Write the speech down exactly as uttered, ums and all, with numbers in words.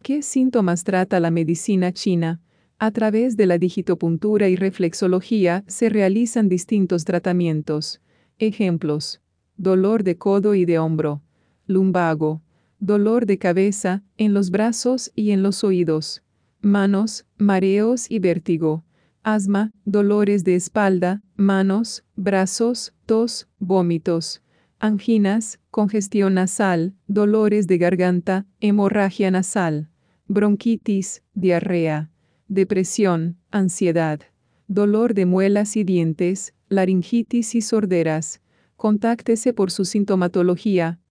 ¿Qué síntomas trata la medicina china? A través de la digitopuntura y reflexología se realizan distintos tratamientos. Ejemplos: dolor de codo y de hombro, lumbago, dolor de cabeza, en los brazos y en los oídos, manos, mareos y vértigo, asma, dolores de espalda, manos, brazos, tos, vómitos, anginas, congestión nasal, dolores de garganta, hemorragia nasal, bronquitis, diarrea, depresión, ansiedad, dolor de muelas y dientes, laringitis y sorderas. Contáctese por su sintomatología